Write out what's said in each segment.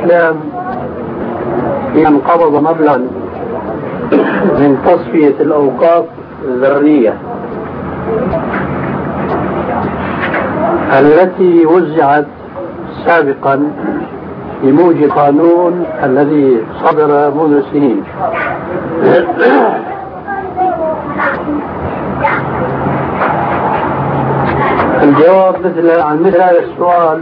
الإسلام أن قبض مبلغا من تصفية الأوقاف الذرية التي وزعت سابقا بموجب القانون الذي صدر منذ سنين. الجواب عن مثل هذا السؤال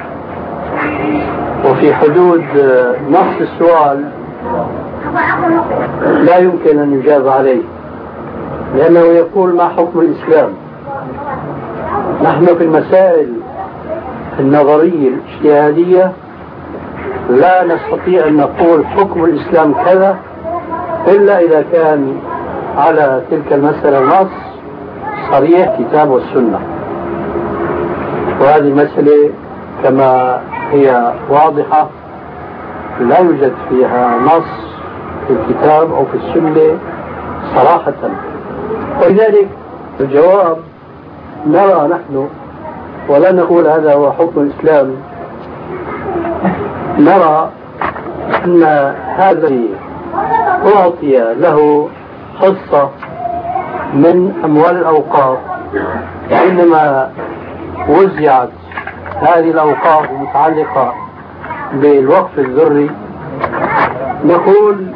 وفي حدود نص السؤال لا يمكن أن يجاب عليه، لأنه يقول ما حكم الإسلام. نحن في المسائل النظرية الاجتهادية لا نستطيع أن نقول حكم الإسلام كذا إلا إذا كان على تلك المسألة نص صريح كتاب والسنة، وهذه المسألة كما هي واضحة لا يوجد فيها نص في الكتاب أو في السنة صراحة. ولذلك الجواب نرى نحن، ولا نقول هذا هو حكم الإسلام، نرى أن هذا أعطي له حصة من أموال الأوقاف، وإنما وزعت هذه الأوقاف المتعلقة بالوقف الذري نقول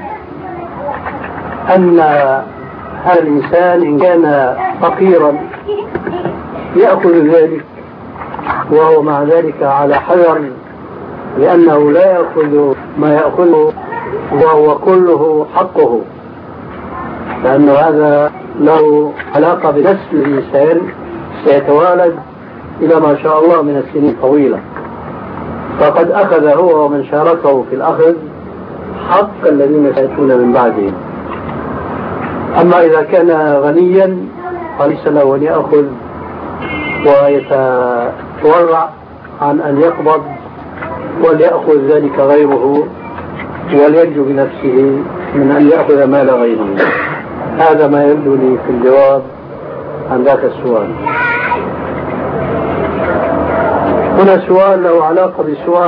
أن هذا الإنسان إن كان فقيرا يأخذ ذلك، وهو مع ذلك على حذر، لأنه لا يأخذ ما يأخذه وهو كله حقه، لأن هذا له علاقة بنسل الإنسان سيتوالد إلى ما شاء الله من السنين طويلة، فقد أخذ هو ومن شاركه في الأخذ حق الذين سيأتون من بعدهم. أما إذا كان غنيا فليس له أن يأخذ ويتورع عن أن يقبض، وليأخذ ذلك غيره ولينجو بنفسه من أن يأخذ مال غيره. هذا ما يبدو لي في الجواب عن ذاك السؤال. هنا سؤال له علاقة بسؤال